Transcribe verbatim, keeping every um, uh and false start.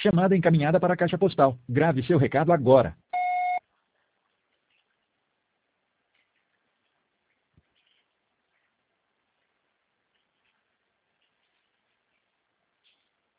Chamada encaminhada para a caixa postal. Grave seu recado agora.